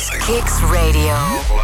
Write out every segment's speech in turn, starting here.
is Kicks Radio.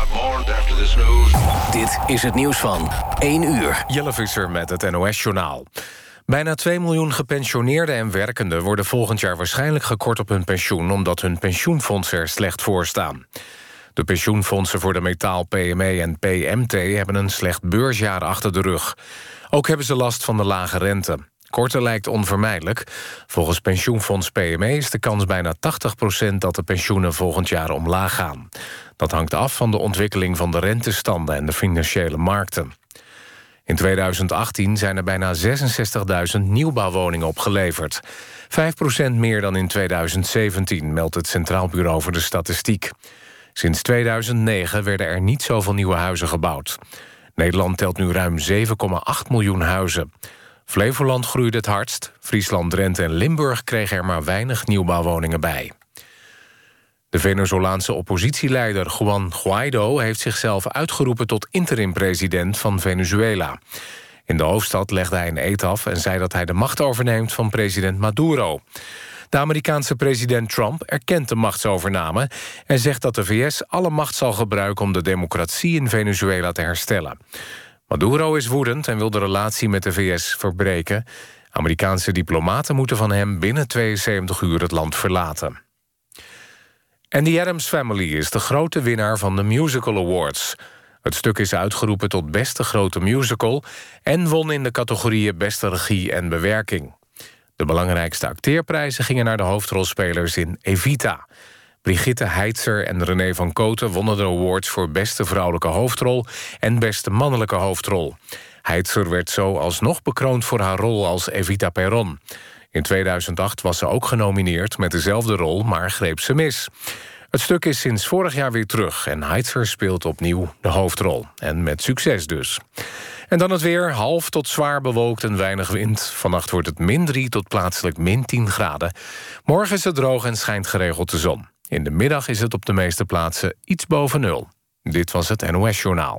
Dit is het nieuws van 1 uur. Jelle Visser met het NOS-journaal. Bijna 2 miljoen gepensioneerden en werkenden worden volgend jaar waarschijnlijk gekort op hun pensioen, omdat hun pensioenfondsen er slecht voor staan. De pensioenfondsen voor de metaal PME en PMT hebben een slecht beursjaar achter de rug. Ook hebben ze last van de lage rente. Korten lijkt onvermijdelijk. Volgens pensioenfonds PME is de kans bijna 80% dat de pensioenen volgend jaar omlaag gaan. Dat hangt af van de ontwikkeling van de rentestanden en de financiële markten. In 2018 zijn er bijna 66.000 nieuwbouwwoningen opgeleverd. 5% meer dan in 2017, meldt het Centraal Bureau voor de Statistiek. Sinds 2009 werden er niet zoveel nieuwe huizen gebouwd. Nederland telt nu ruim 7,8 miljoen huizen. Flevoland groeide het hardst. Friesland, Drenthe en Limburg kregen er maar weinig nieuwbouwwoningen bij. De Venezolaanse oppositieleider Juan Guaido heeft zichzelf uitgeroepen tot interim-president van Venezuela. In de hoofdstad legde hij een eed af en zei dat hij de macht overneemt van president Maduro. De Amerikaanse president Trump erkent de machtsovername en zegt dat de VS alle macht zal gebruiken om de democratie in Venezuela te herstellen. Maduro is woedend en wil de relatie met de VS verbreken. Amerikaanse diplomaten moeten van hem binnen 72 uur het land verlaten. En The Addams Family is de grote winnaar van de Musical Awards. Het stuk is uitgeroepen tot beste grote musical en won in de categorieën beste regie en bewerking. De belangrijkste acteerprijzen gingen naar de hoofdrolspelers in Evita. Brigitte Heitzer en René van Kooten wonnen de awards voor beste vrouwelijke hoofdrol en beste mannelijke hoofdrol. Heitzer werd zo alsnog bekroond voor haar rol als Evita Perron. In 2008 was ze ook genomineerd met dezelfde rol, maar greep ze mis. Het stuk is sinds vorig jaar weer terug en Heitzer speelt opnieuw de hoofdrol. En met succes dus. En dan het weer, half tot zwaar bewolkt en weinig wind. Vannacht wordt het -3 tot plaatselijk -10 graden. Morgen is het droog en schijnt geregeld de zon. In de middag is het op de meeste plaatsen iets boven 0. Dit was het NOS-journaal.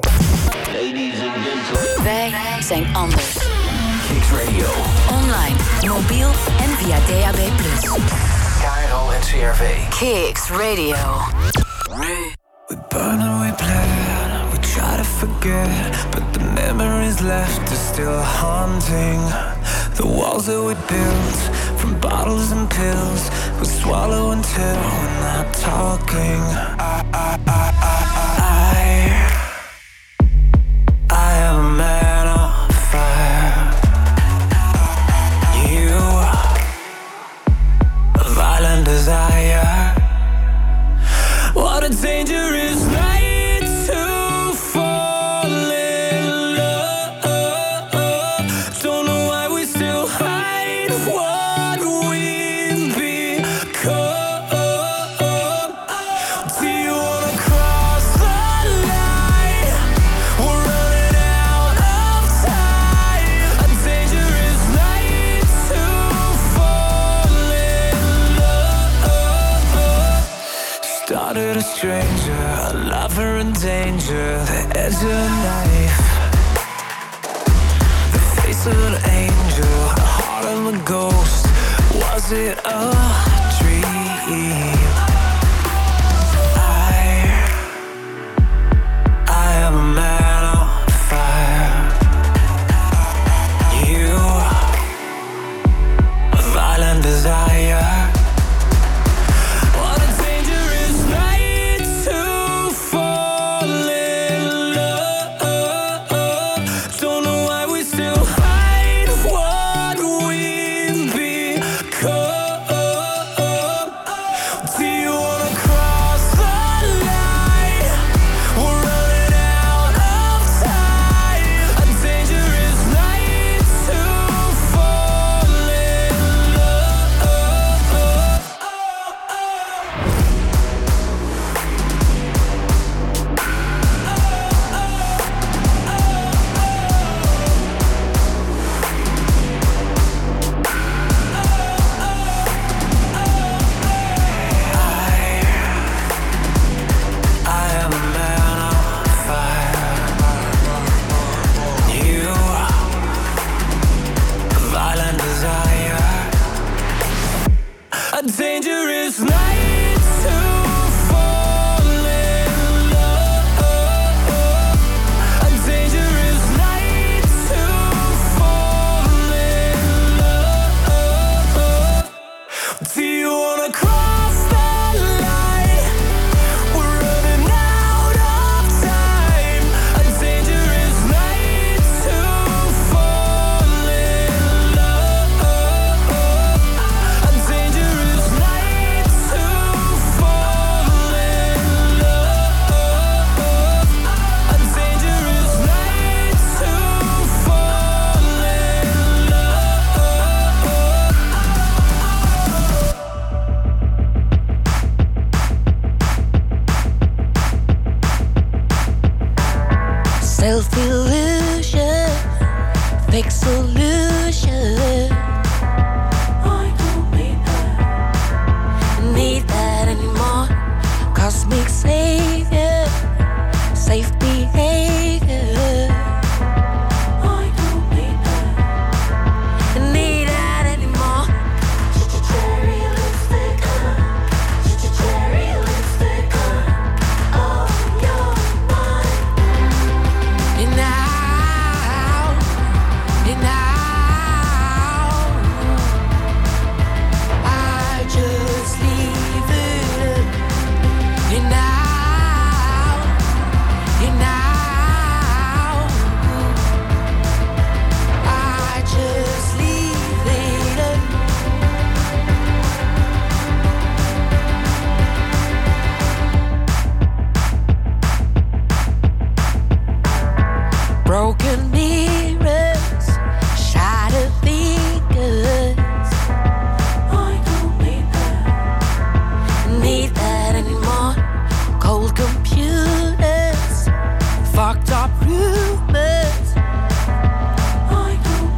Wij zijn anders. Kicks Radio. Online, mobiel en via DAB+. KRO en CRV. Kicks Radio. We burn and we plan, we try to forget, but the memories left are still haunting. The walls that we built, from bottles and pills, we swallow until we're not talking. I am a man on fire. You, a violent desire. What a dangerous night to fall in love. Don't know why we still hide what we've become. Do you wanna cross the line? We're running out of time. A dangerous night to fall in love. Started a stranger, a lover in danger, the edge of a knife, the face of an angel, the heart of a ghost. Was it a dream? I am a man on fire. You, a violent desire. What a dangerous night to fall in love. Don't know why we still hide what we've become. Do you wanna cross the line? We're running out of time. A dangerous night to fall in love. I am a man on fire. You, a violent desire. A dangerous night to fall illusion. I don't need that anymore. Cosmic savior, safe behavior. I don't need that anymore. Cherry lipstick, cherry lipstick on your mind. And now, I just leave it. And now, I just leave it. Broken mirrors, shattered fingers. I don't need that anymore. Cold computers, fucked up rumors. I don't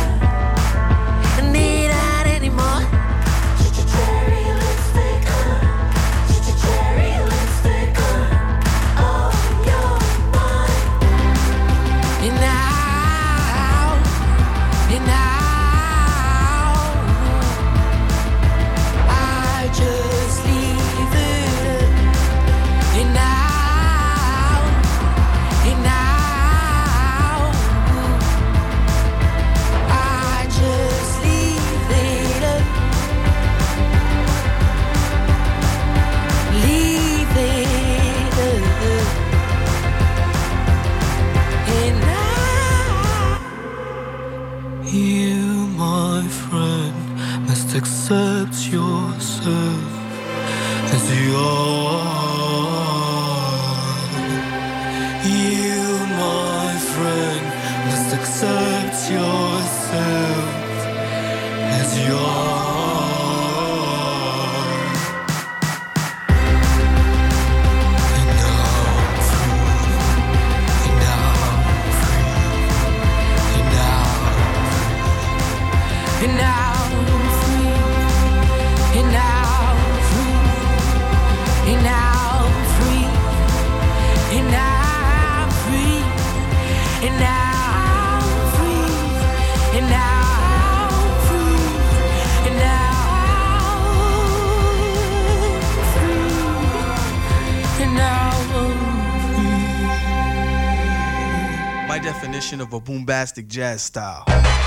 need that anymore. Cherry lipstick, cherry lipstick on your mind. And now, I just leave it. And now, I just leave it. Leave it. And now, you, my friend, must accept yourself as you are. You, my friend, must accept yourself as you are. And now I'm free. And now I'm free. And now I'm free. And now I'm free. And now I'm free. And now I'm free. And now I'm free. And now I'm free. And now I'm free. And now I'm free. My definition of a boombastic jazz style.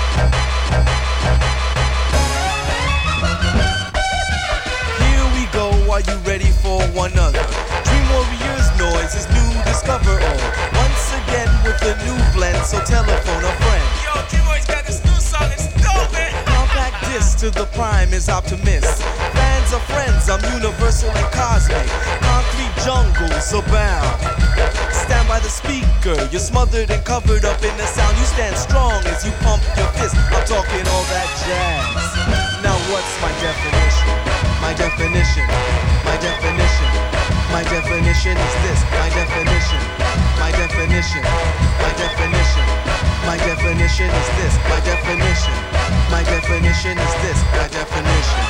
Here we go, are you ready for one another? Dream Warriors noise is new, discover all. Once again with a new blend, so telephone a friend. Yo, Dreamboy's got this new song, it's dope, man. Compact disc to the prime is optimist. Fans are friends, I'm universal and cosmic. Concrete jungles abound. Stand by the speaker, you're smothered and covered up in the sound. You stand strong as you pump your fist. I'm talking all that jazz. Now what's my definition? My definition, my definition, my definition is this. My definition, my definition, my definition, my definition is this. My definition, my definition is this. My definition.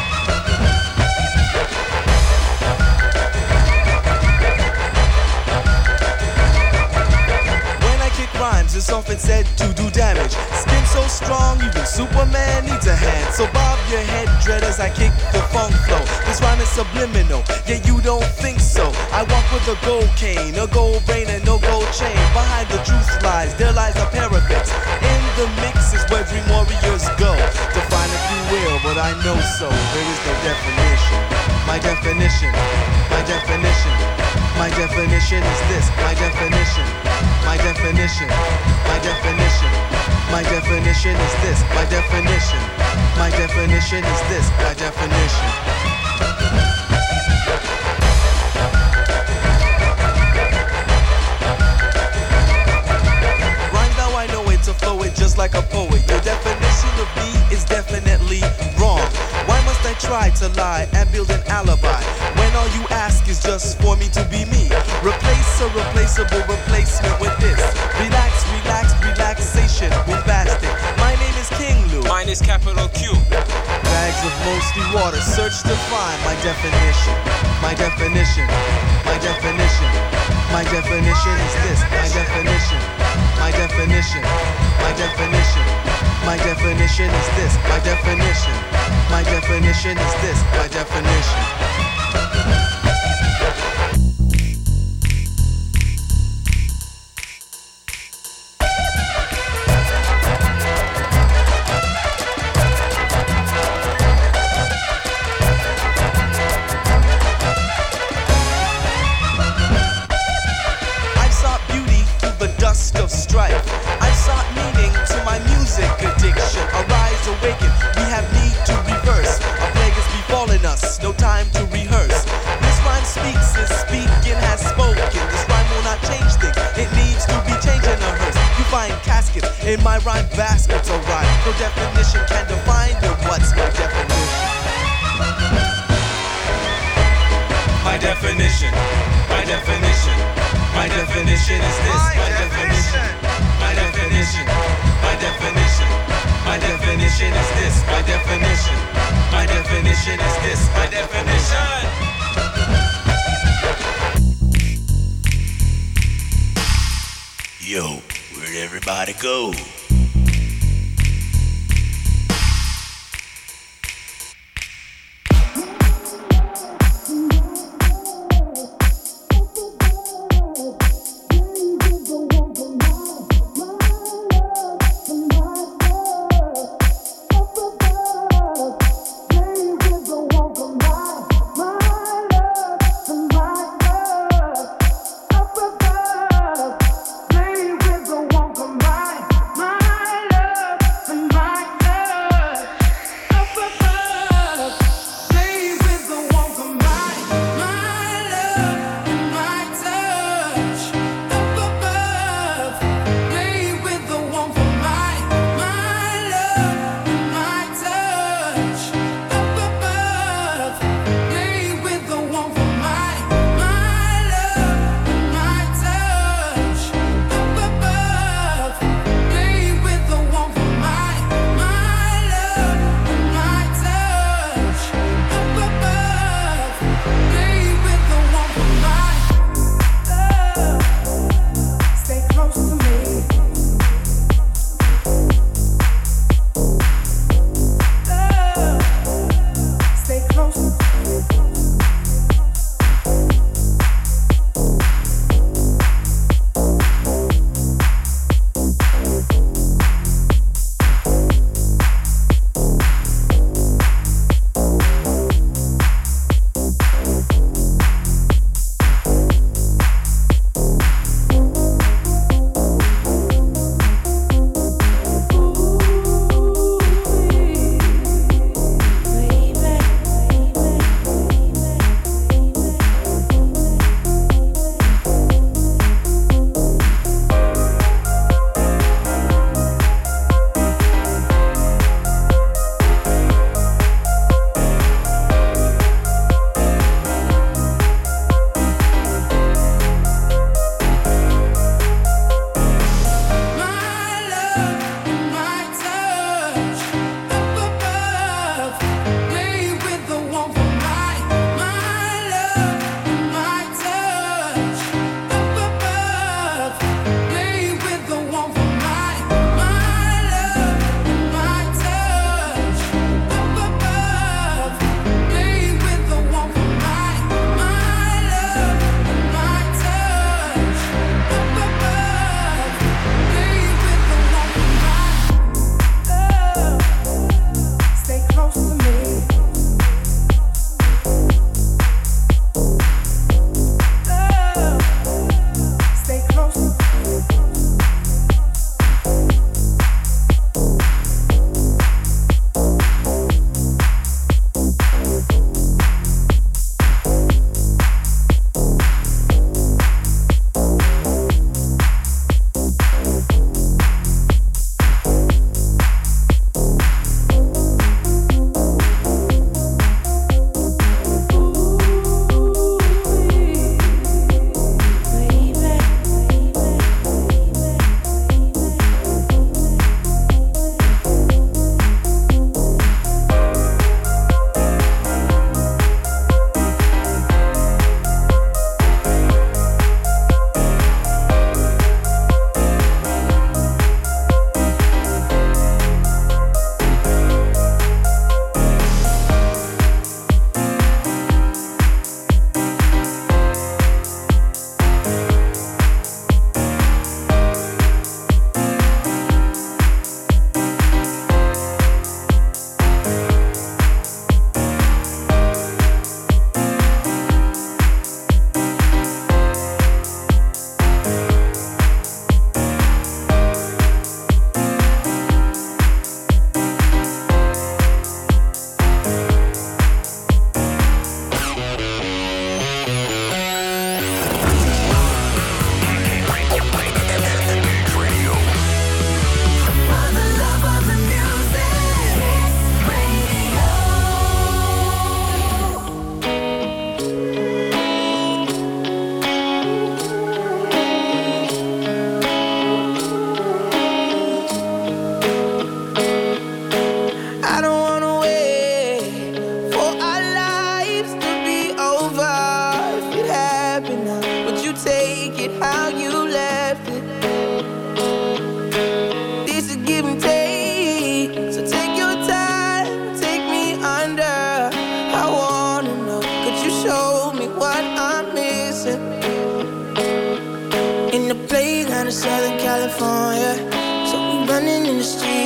Rhymes is often said to do damage. Skin so strong, even Superman needs a hand. So bob your head, dread, as I kick the funk flow. This rhyme is subliminal, yet you don't think so. I walk with a gold cane, a gold brain, and no gold chain. Behind the truth lies, there lies a parapet. In the mix is where Dream Warriors go. Define if you will, but I know so. There is no definition. My definition, my definition, my definition is this. My definition, my definition, my definition, my definition is this. My definition, my definition is this. My definition. Rhyme thou I know it to flow it just like a poet. Your definition of me is definitely wrong. Why must I try to lie and build an alibi when all you ask is just for me to be me? Replace a replaceable replacement with this. Relax, relax, relaxation, bombastic. My name is capital Q. Bags of mostly water, search to find my definition. My definition. My definition. My definition is this. My definition. My definition. My definition. My definition is this. My definition. My definition is this. My definition. Of strife, I sought meaning to my music addiction. Arise, awaken, we have need to reverse. A plague is befalling us, no time to rehearse. This rhyme speaks, is speaking, has spoken. This rhyme will not change things, it needs to be changed in a hearse. You find caskets in my rhyme baskets, alright. No definition can define the what's my definition. My definition. My definition. My definition is this. My definition. My definition. My definition. My definition is this. My definition. My definition is this. My definition. Yo, where'd everybody go? My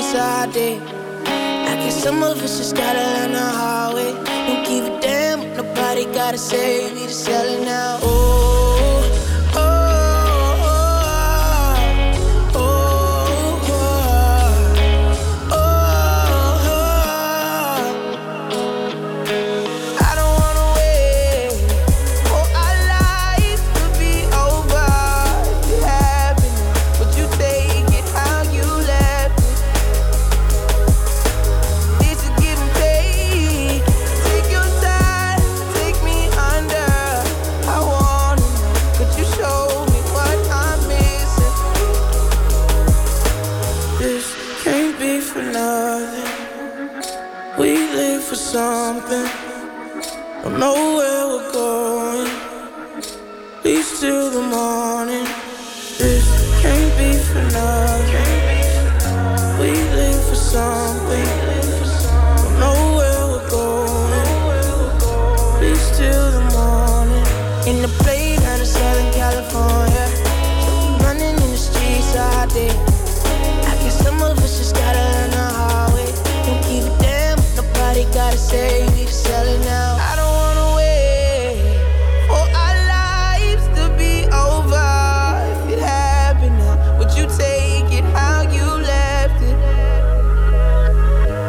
streets all day. I guess some of us just gotta learn the hard way. Don't give a damn what nobody gotta say. We just selling now. Oh, oh, oh, oh, oh, oh, oh. I don't wanna wait for our lives to be over. If it happened, would you take it how you left it? This is getting paid. Take your time, take me under. I wanna know, could you show me what I'm missing? This can't be for nothing. We live for something. Don't know where we're going. Leads till the morning. This can't be for nothing. We live for something. Don't know where we're going. Leads till the morning. In the plane out of Southern California. So we running in the streets all day. I guess some of us just gotta learn the hard way. Don't give a damn what nobody gotta say. We just selling now. I don't wanna wait for our lives to be over. If it happened now, would you take it how you left it?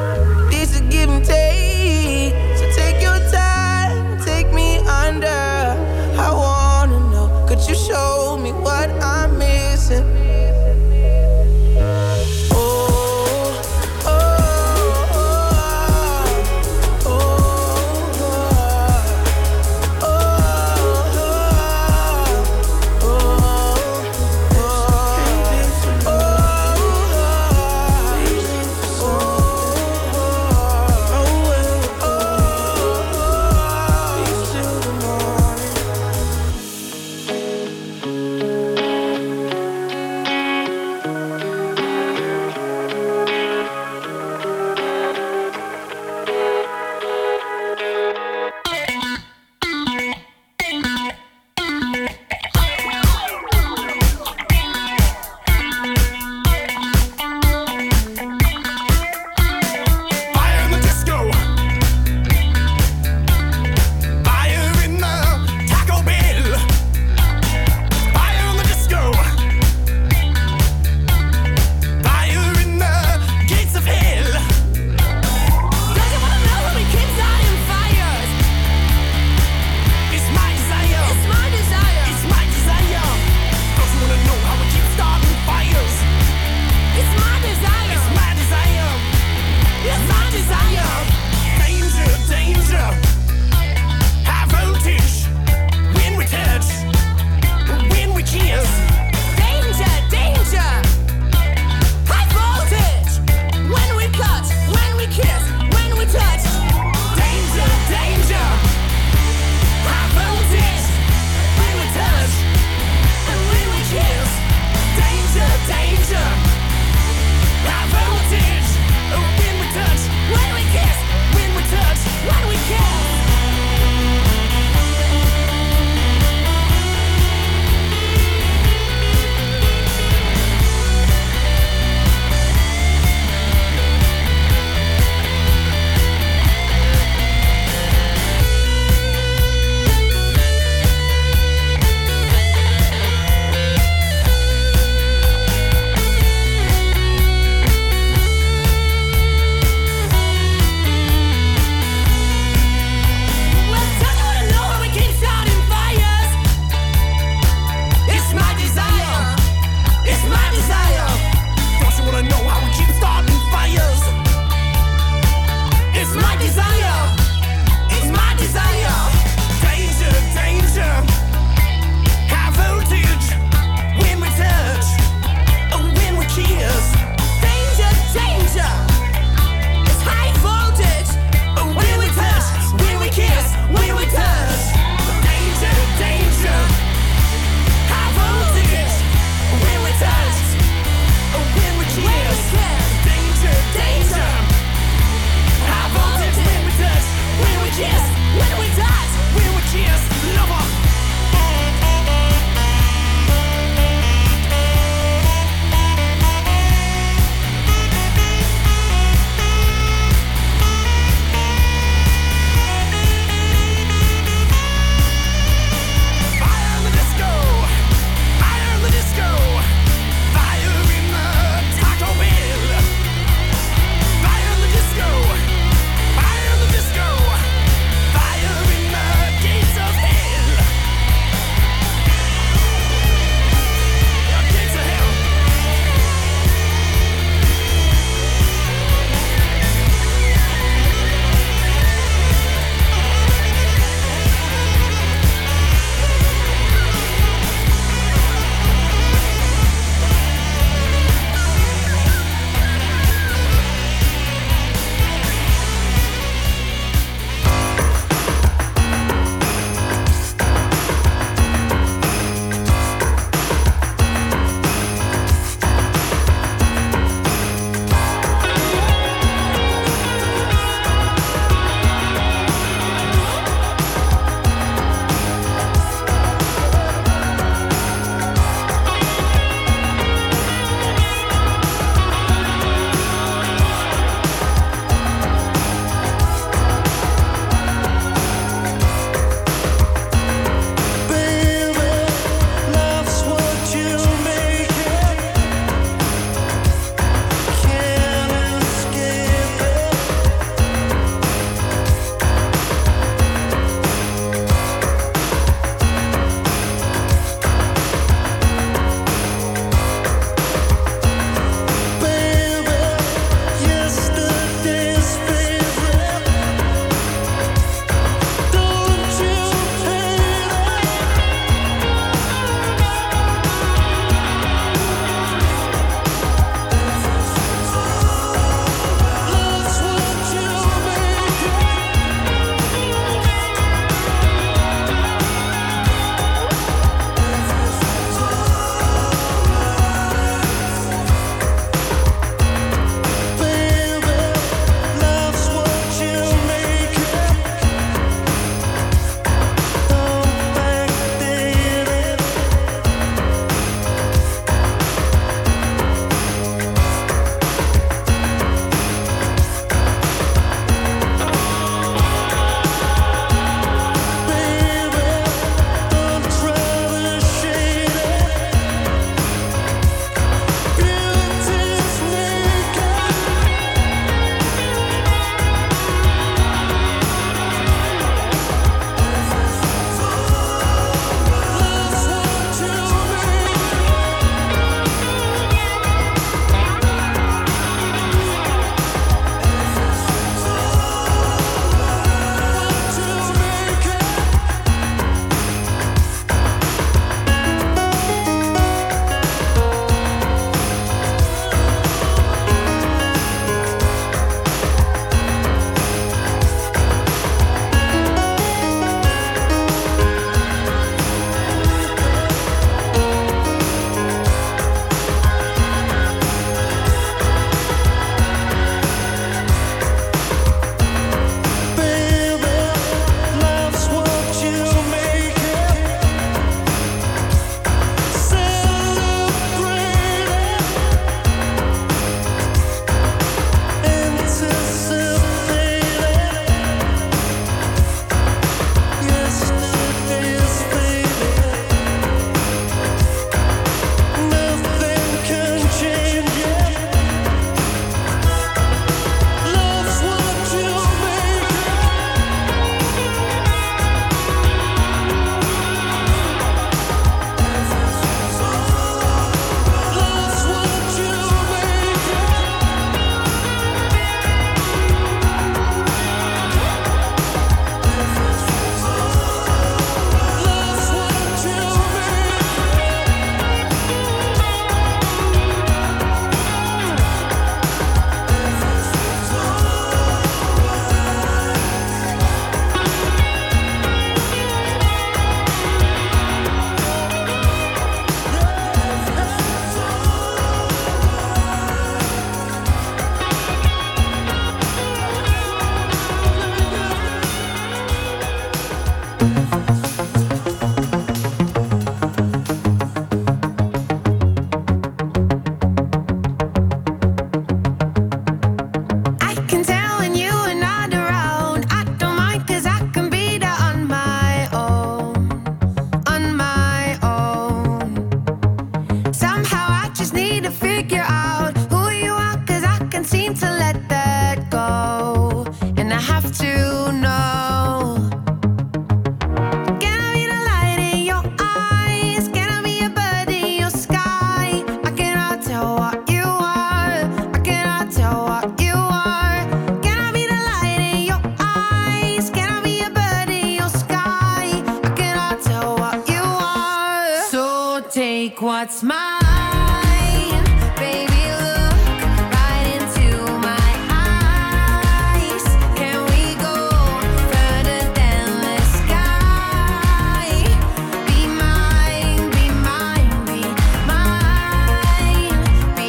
what's mine, baby, look right into my eyes. Can we go further than the sky? Be mine, be mine, be mine, be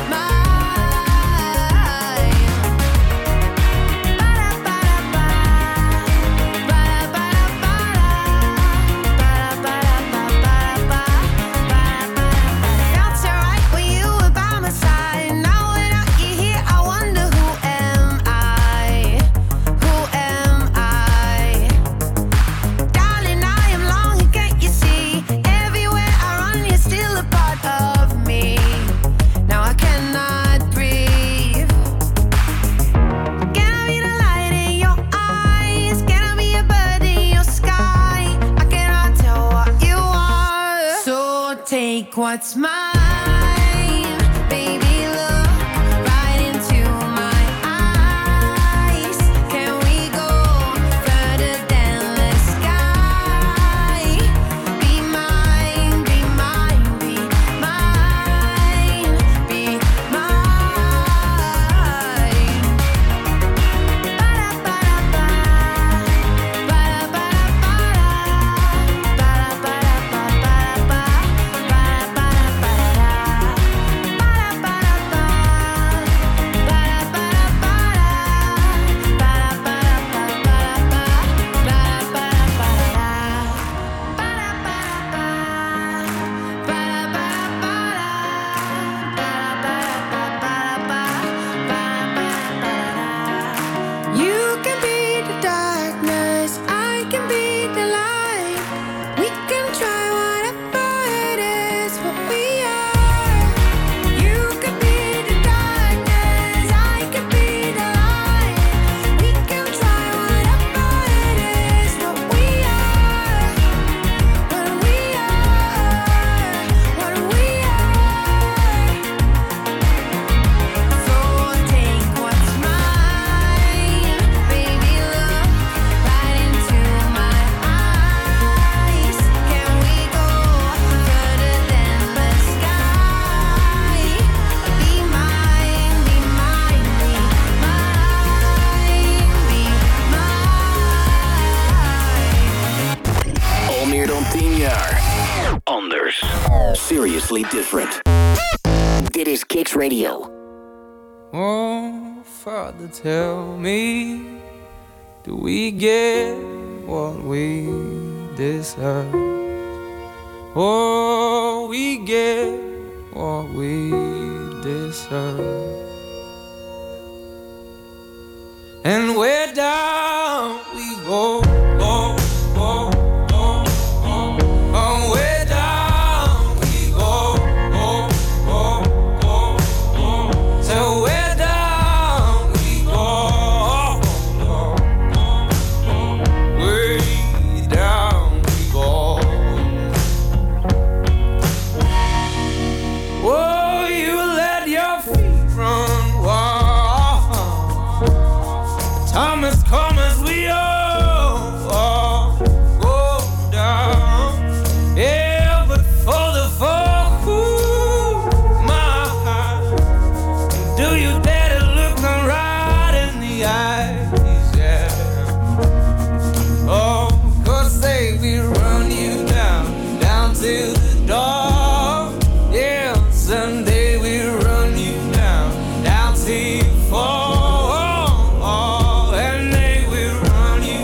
mine. Ba-da-ba-da-ba, ba-da-ba-da-ba-da, felt so right when you were by my side. Now without you here, I wonder who am I? Who am I? Darling, I am longing, can't you see? Everywhere I run, you're still a part of me. Now I cannot breathe. Can I be the light in your eyes? Can I be a bird in your sky? I cannot tell what you are. So take what's mine, baby, look right into my eyes. Can we go further than the sky? Be mine, be mine, be mine, be mine. Ba-da-ba-da-ba, you can be the darkness, I can be the light. We can try whatever it is, what we are. You can be the darkness, I can be the light. We can try whatever it is, what we are. What we are, what we are. So take what's mine, baby, look right into my eyes. Can we go further than the sky? Be mine, be mine, be mine, be mine. Al meer dan 10 jaar. Anders. Seriously different. Dit is Kicks Radio. Oh, Father, tell me, do we get what we deserve? Oh, we get what we deserve. And where down we go, oh, oh, oh, oh, oh, where down we go, oh, oh, oh, oh. So where down we go, oh, oh, oh, way down we go. Oh, you let your feet run wild. Thomas, come as we all go down. Yeah, but for the folk who my heart, do you dare to look them right in the eyes? Yeah. Oh, 'cause say we run you down, down to the door. Yeah, someday we run you down, down till you fall. And they will run you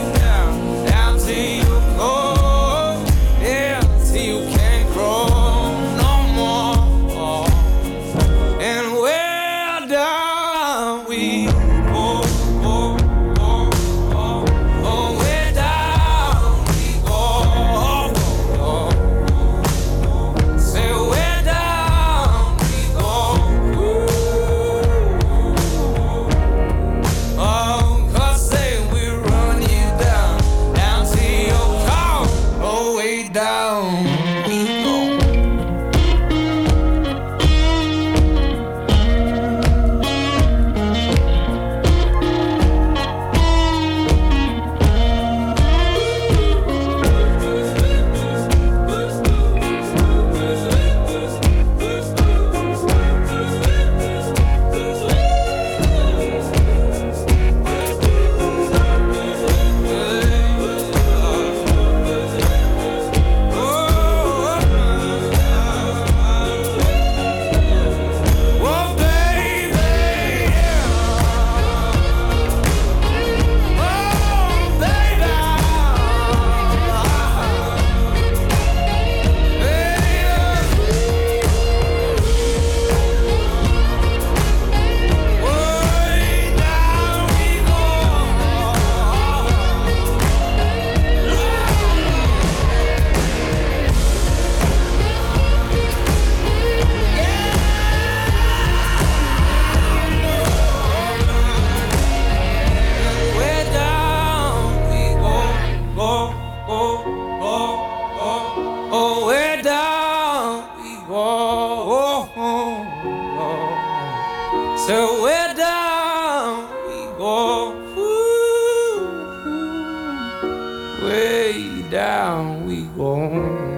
down, we go home.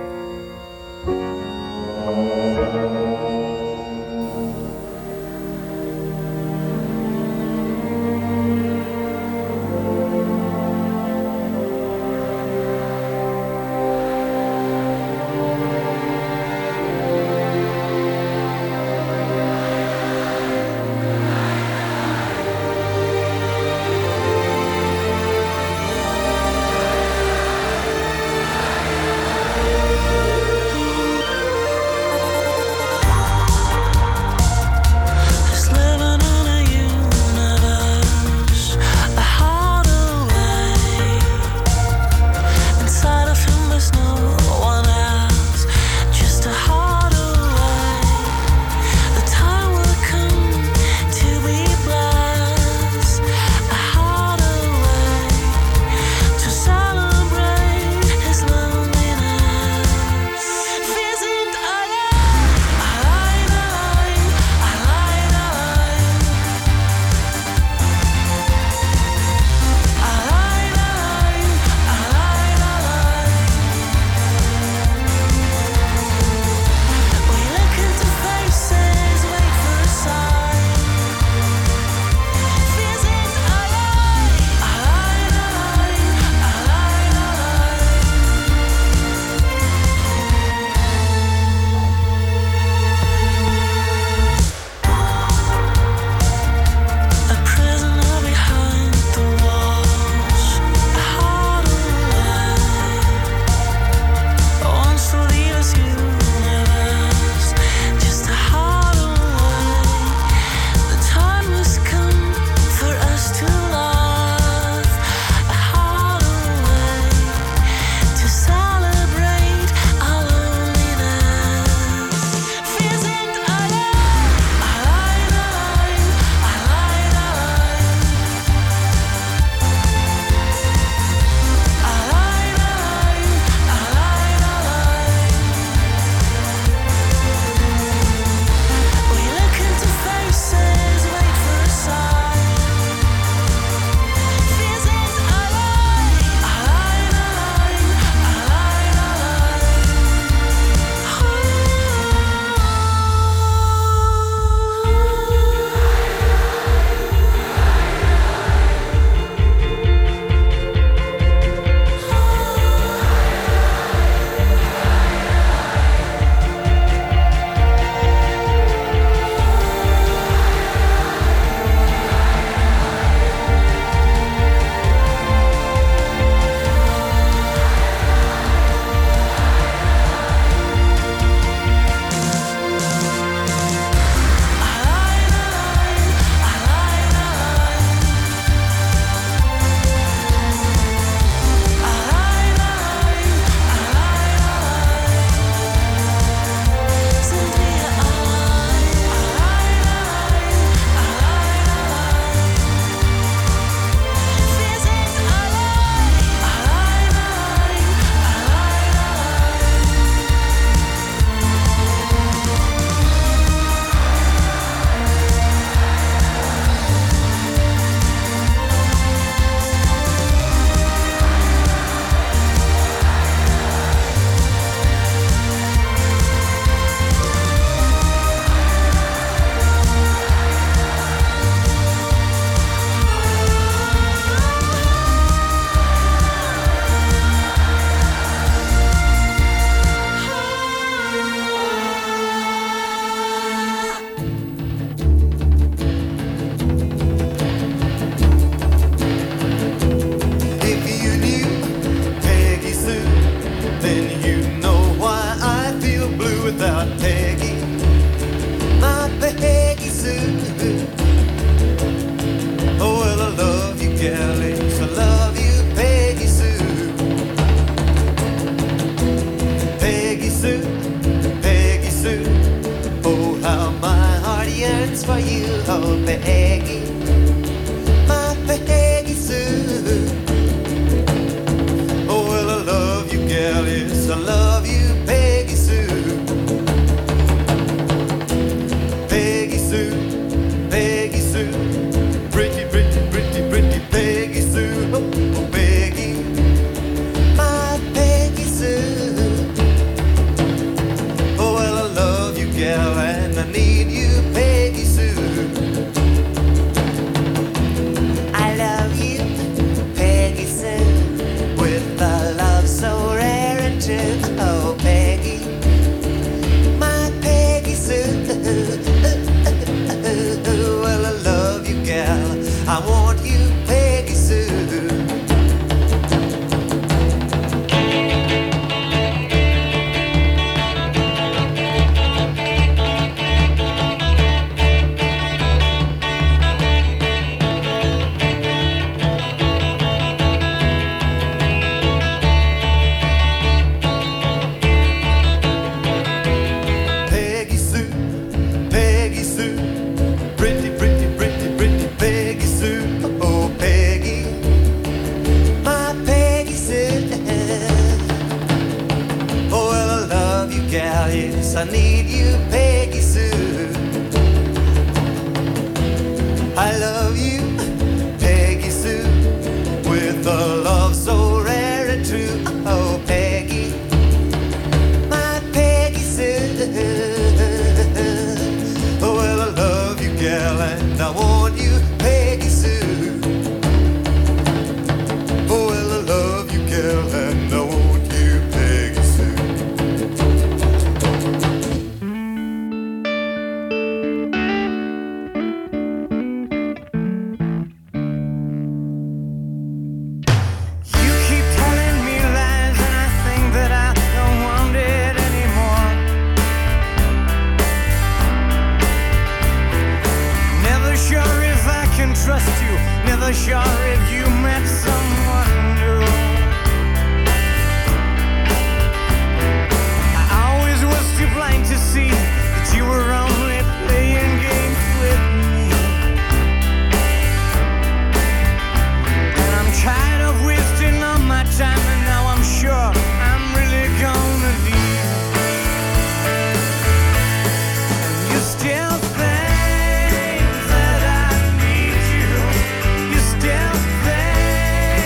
Peggy Sue, pretty, pretty, pretty, pretty Peggy. never sure if you met someone new. I always was too blind to see that you were only playing games with me. And I'm tired of wasting all my time, and now I'm sure I'm really gonna leave. And you still think that I need you. You still think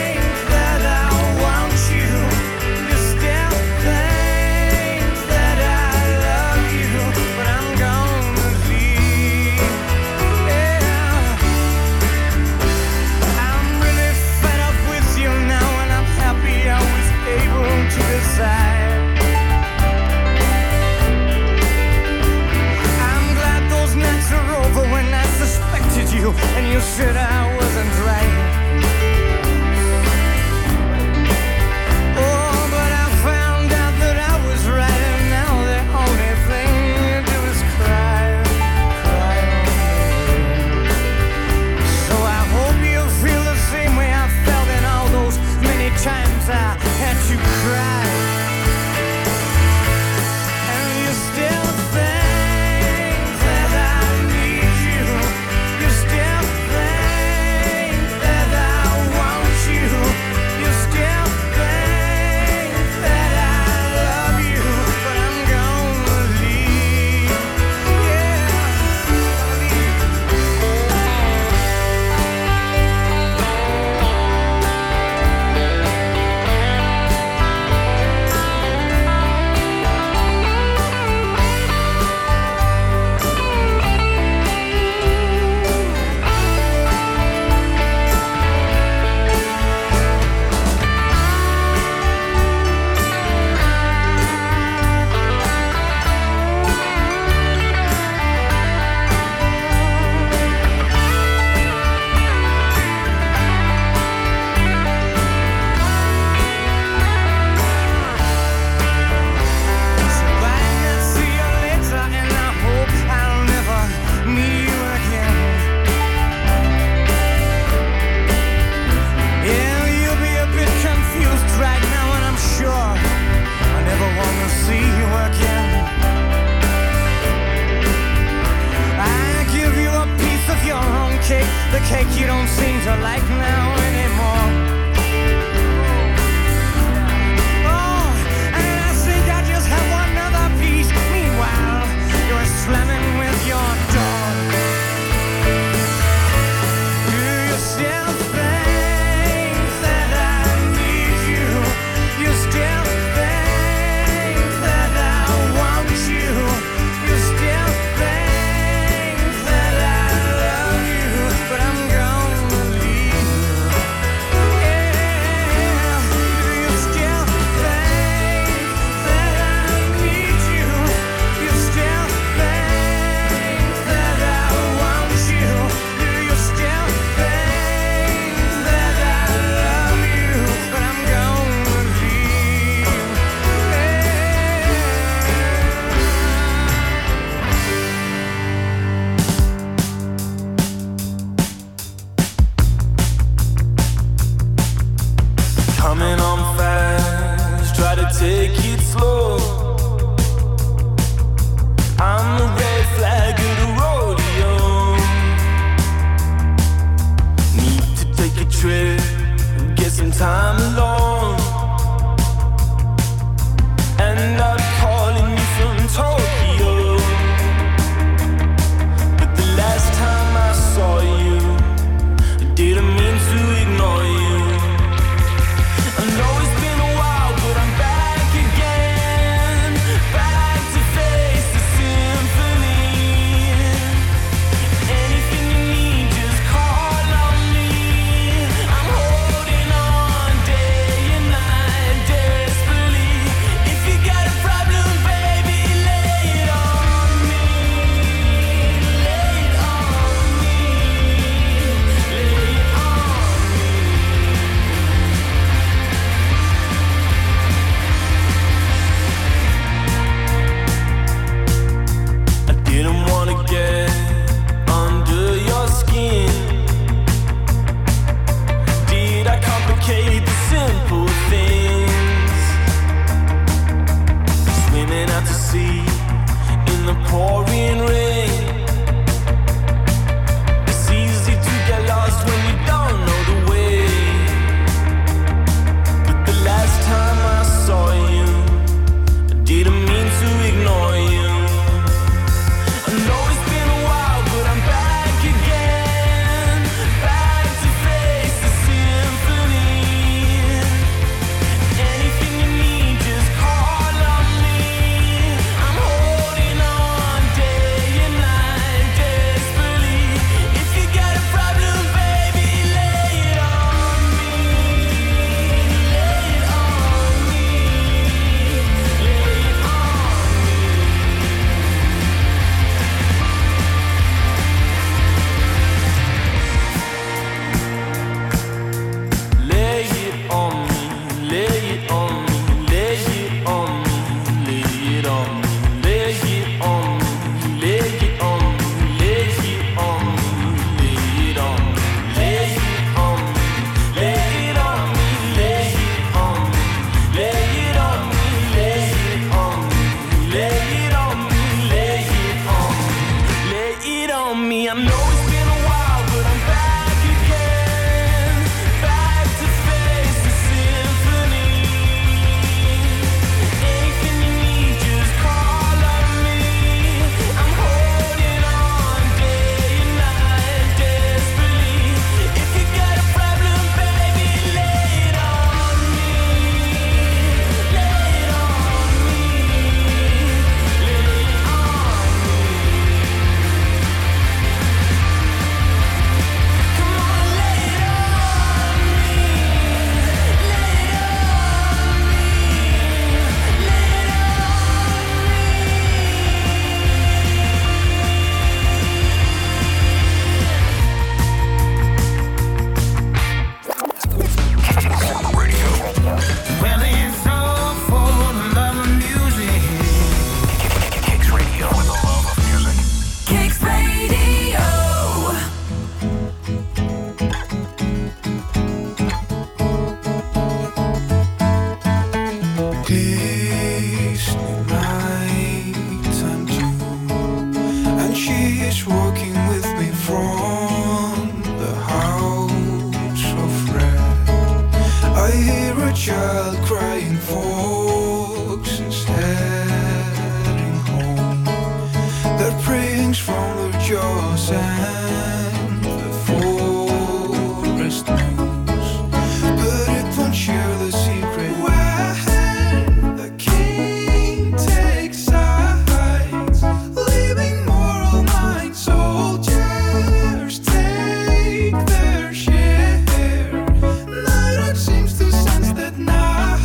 child crying fox is heading home. Their prayings from their jaws and the forest knows, but it won't share the secret. When the king takes sides, leaving moral minds, soldiers take their share. Night seems to sense that now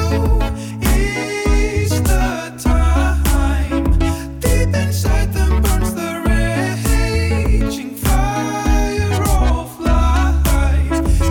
is the time. Deep inside them burns the raging fire of life.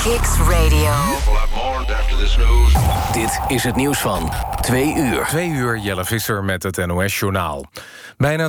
Kicks Radio. Dit is het nieuws van 2 uur. 2 uur, Jelle Visser met het NOS-journaal. Bijna